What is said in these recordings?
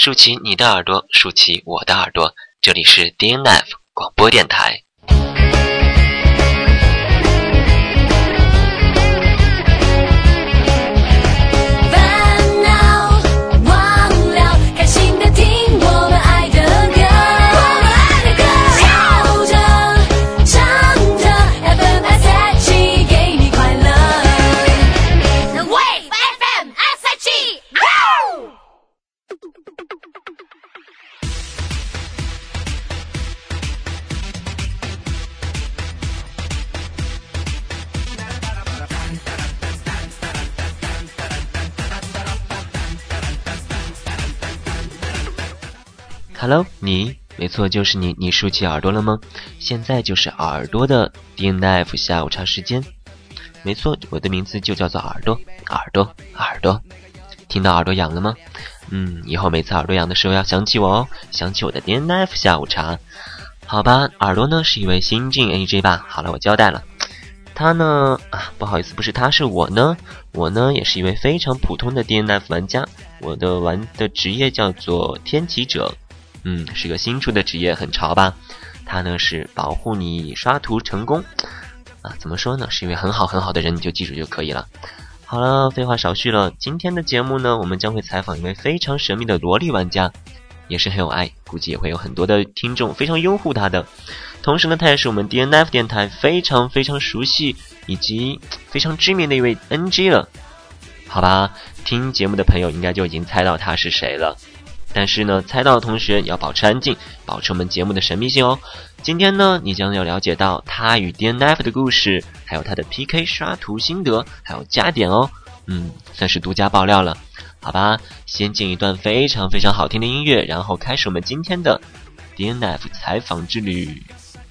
竖起你的耳朵，竖起我的耳朵，这里是 DNF 广播电台。Hello， 你，没错，就是你。你竖起耳朵了吗？现在就是耳朵的 DNF 下午茶时间。没错，我的名字就叫做耳朵，耳朵，耳朵。听到耳朵痒了吗？以后每次耳朵痒的时候要想起我哦，想起我的 DNF 下午茶。好吧，耳朵呢是一位新晋 AJ 吧。好了，我交代了。他呢，不好意思，不是他，是我呢。我呢也是一位非常普通的 DNF 玩家。我的玩的职业叫做天启者。是个新出的职业，很潮吧？他呢是保护你刷图成功怎么说呢？是一位很好很好的人，你就记住就可以了。好了，废话少叙了。今天的节目呢，我们将会采访一位非常神秘的萝莉玩家，也是很有爱，估计也会有很多的听众非常拥护他的。同时呢，他也是我们 DNF 电台非常非常熟悉以及非常知名的一位 NG 了。好吧，听节目的朋友应该就已经猜到他是谁了。但是呢，猜到的同学也要保持安静，保持我们节目的神秘性哦。今天呢，你将要了解到他与 DNF 的故事，还有他的 PK 刷图心得，还有加点哦。算是独家爆料了。好吧，先进一段非常非常好听的音乐，然后开始我们今天的 DNF 采访之旅。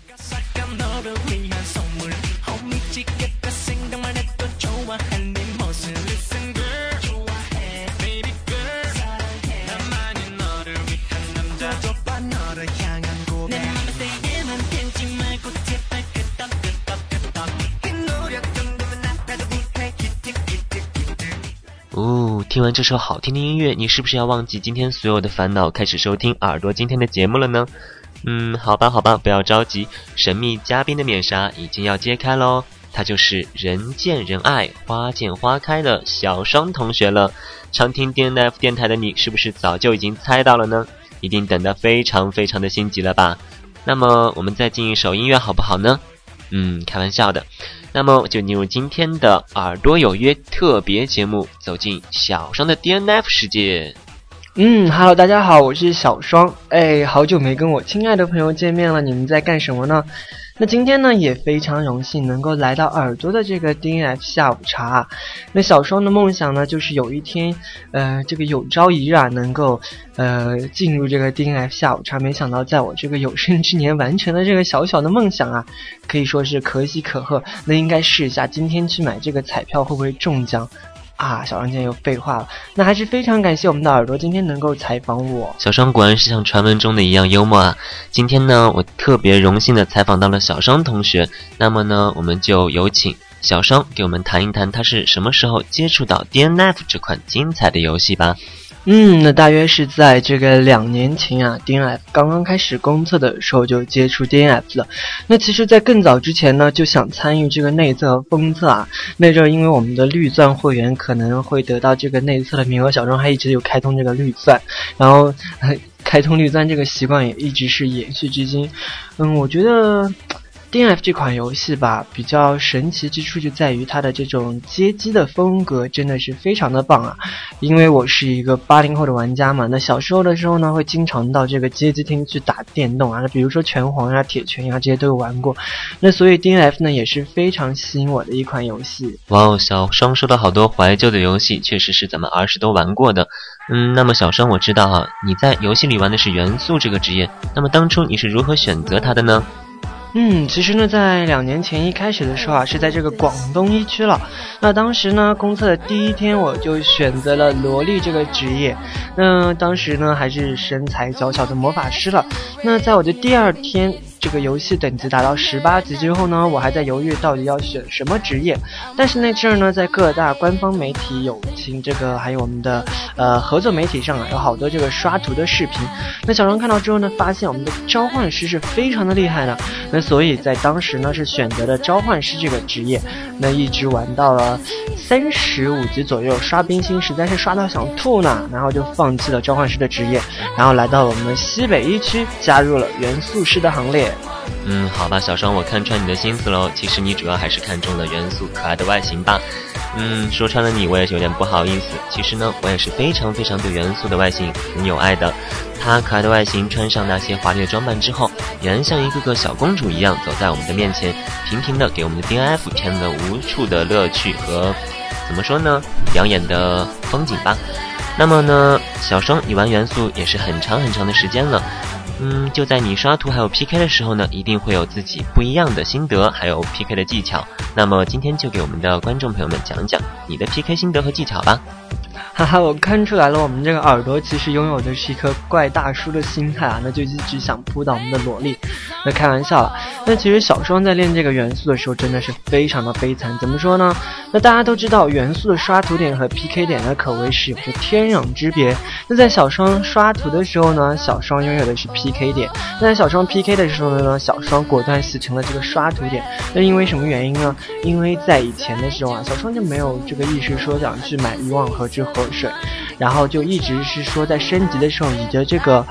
听完这首好听的音乐，你是不是要忘记今天所有的烦恼，开始收听耳朵今天的节目了呢？好吧，不要着急，神秘嘉宾的面纱已经要揭开咯，他就是人见人爱花见花开的小双同学了。常听 DNF 电台的你是不是早就已经猜到了呢？一定等得非常非常的心急了吧？那么我们再进一首音乐好不好呢？开玩笑的。那么就进入今天的耳朵有约特别节目，走进小双的 DNF 世界。 Hello， 大家好，我是小双。好久没跟我亲爱的朋友见面了，你们在干什么呢？那今天呢，也非常荣幸能够来到耳朵的这个 DNF 下午茶。那小双的梦想呢，就是有一天，这个有朝一日能够，进入这个 DNF 下午茶。没想到在我这个有生之年完成了这个小小的梦想可以说是可喜可贺。那应该试一下今天去买这个彩票会不会中奖。小双今天又废话了。那还是非常感谢我们的耳朵今天能够采访我。 小双果然是像传闻中的一样幽默今天呢，我特别荣幸的采访到了小双同学。那么呢，我们就有请小双给我们谈一谈他是什么时候接触到 DNF 这款精彩的游戏吧。 那大约是在这个2年前DNF 刚刚开始公测的时候就接触 DNF 了。那其实在更早之前呢，就想参与这个内测和封测那阵因为我们的绿钻会员可能会得到这个内测的名额，小双还一直有开通这个绿钻，然后开通绿钻这个习惯也一直是延续至今。我觉得DNF 这款游戏吧，比较神奇之处就在于它的这种街机的风格真的是非常的棒因为我是一个80后的玩家嘛，那小时候的时候呢，会经常到这个街机厅去打电动比如说拳皇铁拳这些都有玩过。那所以 DNF 呢也是非常吸引我的一款游戏。 哇小双说了好多怀旧的游戏，确实是咱们儿时都玩过的。那么小双我知道你在游戏里玩的是元素这个职业，那么当初你是如何选择它的呢？ 其实呢，在2年前一开始的时候是在这个广东一区了。那当时呢，公测的第一天我就选择了萝莉这个职业。那当时呢，还是身材娇小的魔法师了。那在我的第二天这个游戏等级达到18级之后呢，我还在犹豫到底要选什么职业。但是那阵儿呢，在各大官方媒体友情这个还有我们的合作媒体上有好多这个刷图的视频。那小双看到之后呢，发现我们的召唤师是非常的厉害的，那所以在当时呢是选择了召唤师这个职业，那一直玩到了35级左右，刷冰星实在是刷到想吐呢，然后就放弃了召唤师的职业，然后来到了我们西北一区，加入了元素师的行列。 好吧，小双，我看穿你的心思喽。其实你主要还是看中了元素可爱的外形吧。说穿了你，我也是有点不好意思。其实呢，我也是非常非常对元素的外形很有爱的。她可爱的外形穿上那些华丽的装扮之后，俨然像一个个小公主一样走在我们的面前，频频的给我们的 DNF 添了无数的乐趣和怎么说呢，养眼的风景吧。那么呢，小双，你玩元素也是很长很长的时间了。就在你刷图还有 PK 的时候呢，一定会有自己不一样的心得还有 PK 的技巧。那么今天就给我们的观众朋友们讲讲你的 PK 心得和技巧吧。 哈哈，我看出来了，我们这个耳朵其实拥有的是一颗怪大叔的心态啊，那就一直想扑倒我们的萝莉。那开玩笑了，那其实小双在练这个元素的时候真的是非常的悲惨。怎么说呢？那大家都知道元素的刷图点和 PK 点呢可谓是有着天壤之别。那在小双刷图的时候呢，小双拥有的是 PK 点；那在小双 PK 的时候呢，小双果断洗成了这个刷图点。那因为什么原因呢？因为在以前的时候啊，小双就没有这个意识说想去买欲望河之河水，然后就一直是说在升级的时候以着这个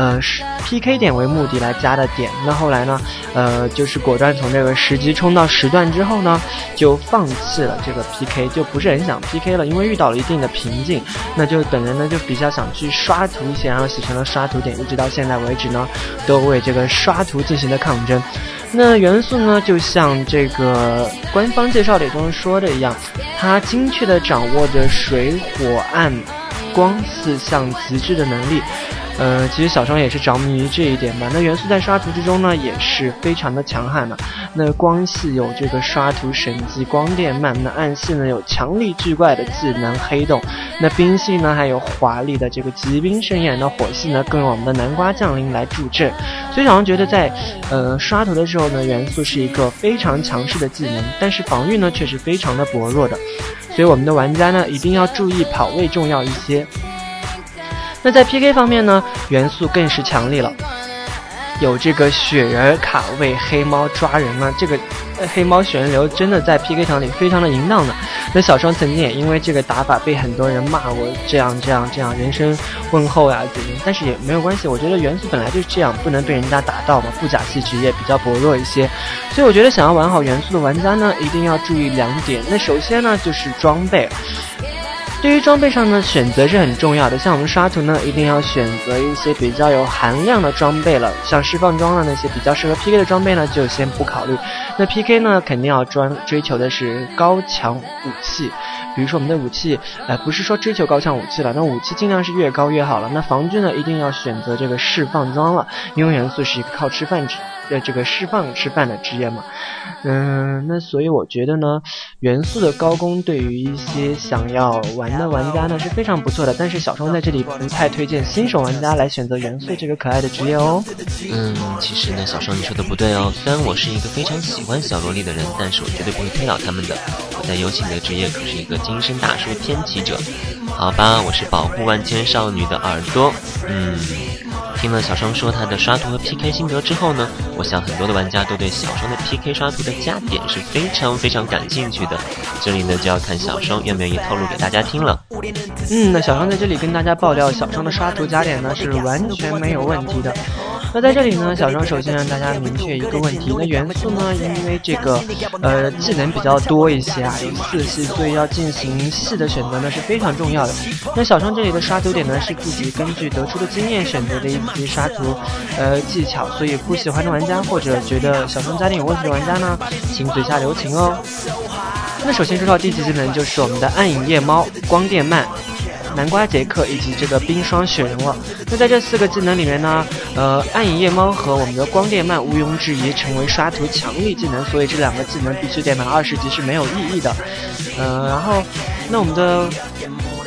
PK 点为目的来加的点。那后来呢就是果断从这个10级冲到10段之后呢，就放弃了这个 PK， 就不是很想 PK 了，因为遇到了一定的瓶颈。那就本人呢就比较想去刷图一些，然后洗成了刷图点，一直到现在为止呢都为这个刷图进行的抗争。那元素呢，就像这个官方介绍里中说的一样，它精确地掌握着水火暗光4项极致的能力。其实小双也是着迷于这一点吧。那元素在刷图之中呢也是非常的强悍的。那光系有这个刷图神技光电慢，那暗系呢有强力巨怪的技能黑洞，那冰系呢还有华丽的这个疾冰盛宴，那火系呢更有我们的南瓜降临来助阵。所以小双觉得在刷图的时候呢，元素是一个非常强势的技能，但是防御呢却是非常的薄弱的。所以我们的玩家呢一定要注意跑位重要一些。那在 PK 方面呢，元素更是强力了，有这个雪人卡位黑猫抓人啊，这个黑猫雪人流真的在 PK 场里非常的淫荡的。那小双曾经也因为这个打法被很多人骂我这样人身问候呀怎么，但是也没有关系，我觉得元素本来就是这样，不能被人家打到嘛，不假系职业比较薄弱一些。所以我觉得想要玩好元素的玩家呢，一定要注意2点。那首先呢就是装备。对于装备上呢，选择是很重要的。像我们刷图呢，一定要选择一些比较有含量的装备了。像释放装的那些比较适合 PK 的装备呢，就先不考虑。那 PK 呢，肯定要追求的是高强武器。比如说我们的武器，不是说追求高强武器了，那武器尽量是越高越好了。那防具呢，一定要选择这个释放装了，因为元素是一个靠吃饭这个释放吃饭的职业嘛。那所以我觉得呢，元素的高攻对于一些想要玩的玩家呢是非常不错的，但是小双在这里不太推荐新手玩家来选择元素这个可爱的职业哦。 其实呢，小双你说的不对哦。虽然我是一个非常喜欢小萝莉的人，但是我绝对不会推倒他们的。我在游戏里的职业可是一个金身大叔天启者。好吧，我是保护万千少女的耳朵。听了小双说他的刷图和 PK 心得之后呢，我想很多的玩家都对小双的 PK 刷图的加点是非常非常感兴趣的。这里呢就要看小双愿不愿意透露给大家听了。 那小双在这里跟大家爆料，小双的刷图加点呢是完全没有问题的。那在这里呢，小双首先让大家明确一个问题，那元素呢，因为这个技能比较多一些啊，有4系，所以要进行系的选择呢是非常重要的。那小双这里的刷图点呢是自己根据得出的经验选择的一些刷图技巧，所以不喜欢的玩家或者觉得小双加点有问题的玩家呢，请嘴下留情哦。那首先说到第几技能就是我们的暗影夜猫、光电慢、南瓜杰克以及这个冰霜雪人了。那在这4个技能里面呢，暗影夜猫和我们的光电慢毋庸置疑成为刷图强力技能，所以这2个技能必须得满20级是没有意义的。然后那我们的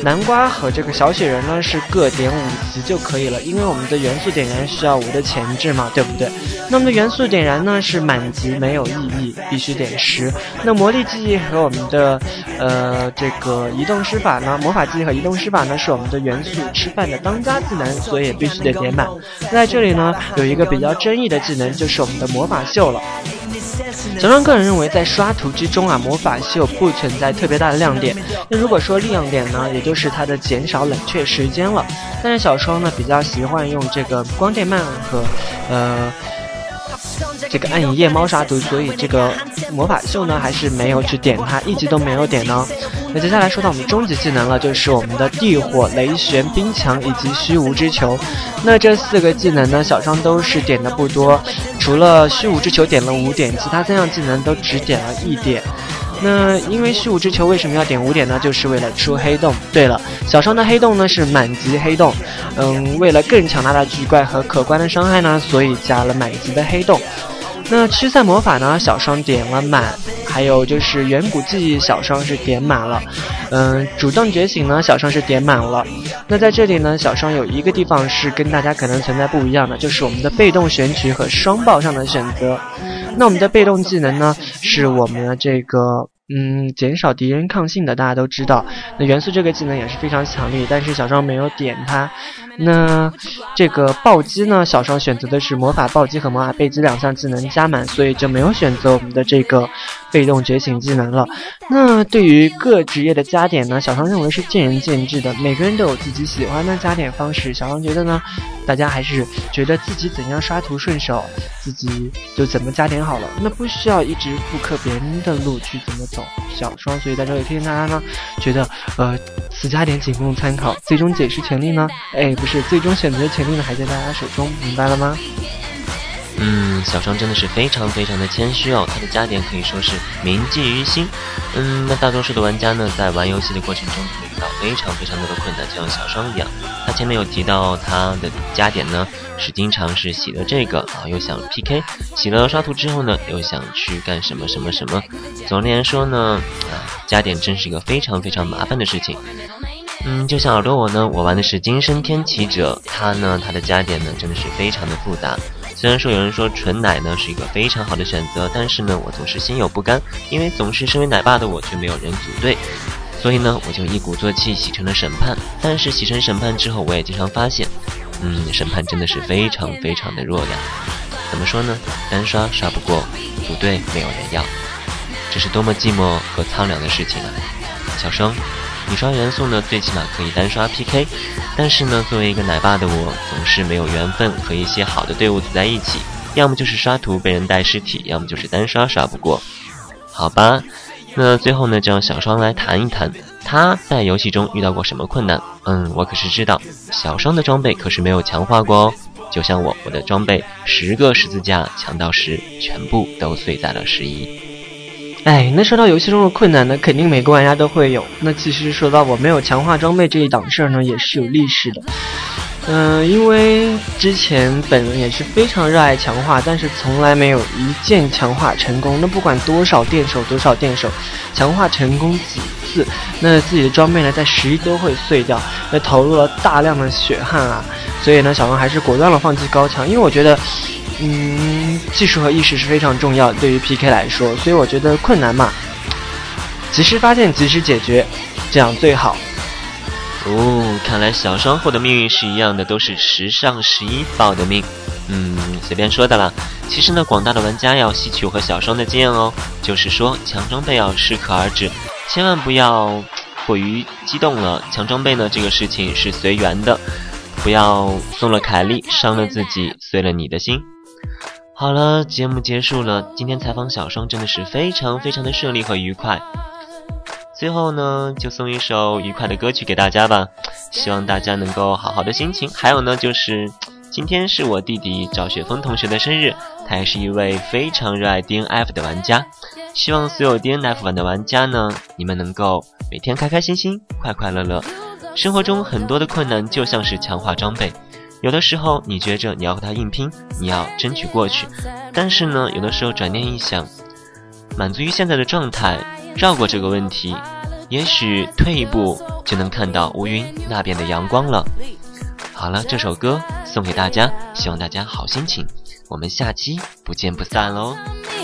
南瓜和这个小雪人呢是各点5级就可以了，因为我们的元素点燃需要5的前置嘛，对不对？那我们的元素点燃呢是满级没有意义，必须点10。那魔力记忆和我们的这个移动施法呢，魔法记忆和移动施法呢是我们的元素吃饭的当家技能，所以也必须得点满。在这里呢有一个比较争议的技能，就是我们的魔法秀了。小双个人认为，在刷图之中啊，魔法秀不存在特别大的亮点。那如果说亮点呢，也就是它的减少冷却时间了。但是小双呢比较喜欢用这个光电鳗和这个暗影夜猫刷图，所以这个魔法秀呢还是没有去点它，一级都没有点呢。那接下来说到我们终极技能了，就是我们的地火、雷旋、冰墙以及虚无之球。那这4个技能呢，小双都是点的不多，除了虚无之球点了5点，其他3项技能都只点了1点。那因为虚无之球为什么要点5点呢？就是为了出黑洞。对了，小双的黑洞呢是满级黑洞，为了更强大的巨怪和可观的伤害呢，所以加了满级的黑洞。那驱散魔法呢，小双点了满，还有就是远古记忆，小双是点满了。主动觉醒呢，小双是点满了。那在这里呢，小双有一个地方是跟大家可能存在不一样的，就是我们的被动选取和双爆上的选择。那我们的被动技能呢，是我们的这个减少敌人抗性的，大家都知道。那元素这个技能也是非常强力，但是小双没有点它。那这个暴击呢，小双选择的是魔法暴击和魔法背击2项技能加满，所以就没有选择我们的这个被动觉醒技能了。那对于各职业的加点呢，小双认为是见仁见智的，每个人都有自己喜欢的加点方式。小双觉得呢，大家还是觉得自己怎样刷图顺手，自己就怎么加点好了，那不需要一直复刻别人的路去怎么走。小双所以在这里推荐大家呢，觉得此加点仅供参考，最终解释权利呢，不是最终选择权利呢，还在大家手中，明白了吗？ 小双真的是非常非常的谦虚哦，他的加点可以说是铭记于心。那大多数的玩家呢，在玩游戏的过程中会遇到非常非常多的困难，就像小双一样。他前面有提到他的加点呢，是经常是洗了这个又想 PK， 洗了刷图之后呢，又想去干什么什么什么。总的来说呢，加点真是一个非常非常麻烦的事情。就像耳朵我呢，我玩的是今生天启者，他的加点呢真的是非常的复杂。虽然说有人说纯奶呢是一个非常好的选择，但是呢我总是心有不甘，因为总是身为奶爸的我却没有人组队，所以呢我就一鼓作气洗成了审判。但是洗成审判之后，我也经常发现审判真的是非常非常的弱呀。怎么说呢，单刷刷不过，组队没有人要，这是多么寂寞和苍凉的事情啊。小双，你刷元素呢最起码可以单刷 PK， 但是呢作为一个奶爸的我，总是没有缘分和一些好的队伍组在一起，要么就是刷图被人带尸体，要么就是单刷刷不过。好吧，那最后呢就让小双来谈一谈他在游戏中遇到过什么困难。我可是知道小双的装备可是没有强化过哦，就像我的装备10个十字架强到10，全部都碎在了11。 那说到游戏中的困难呢，肯定每个玩家都会有。那其实说到我没有强化装备这一档事儿呢，也是有历史的。因为之前本人也是非常热爱强化，但是从来没有一键强化成功。那不管多少电手，强化成功几次，那自己的装备呢在11都会碎掉，那投入了大量的血汗啊。所以呢，小王还是果断了放弃高强，因为我觉得技术和意识是非常重要对于 PK 来说，所以我觉得困难嘛，及时发现及时解决，这样最好。 看来小双后的命运是一样的，都是10上11报的命。随便说的啦。其实呢，广大的玩家要吸取我和小双的经验哦，就是说强装备要适可而止，千万不要过于激动了。强装备呢，这个事情是随缘的，不要送了凯莉，伤了自己，碎了你的心。好了，节目结束了，今天采访小双真的是非常非常的顺利和愉快。最后呢，就送一首愉快的歌曲给大家吧，希望大家能够好好的心情。还有呢，就是今天是我弟弟赵雪峰同学的生日，他也是一位非常热爱 DNF 的玩家。希望所有 DNF 玩的玩家呢，你们能够每天开开心心，快快乐乐。生活中很多的困难就像是强化装备，有的时候你觉着你要和他硬拼，你要争取过去，但是呢，有的时候转念一想，满足于现在的状态，绕过这个问题， 也许退一步就能看到乌云那边的阳光了。好了，这首歌送给大家，希望大家好心情，我们下期不见不散喽。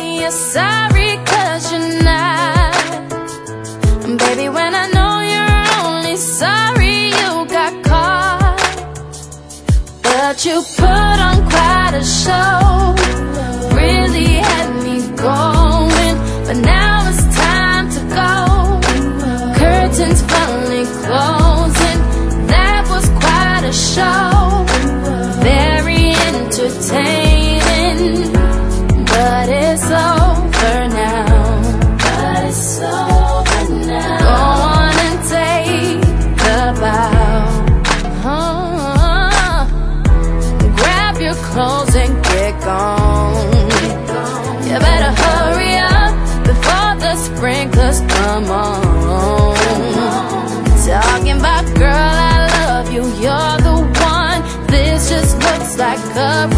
Baby, when I know you're only sorry you got caught, but you put on quite a show, really had me going, but now it's time to go, curtains finally closing, that was quite a show, very entertaining, but it's over now, but it's over now. Go on and take a bow. Grab your clothes and get gone. You better hurry up before the sprinklers come on. Talking about girl, I love you, you're the one. This just looks like a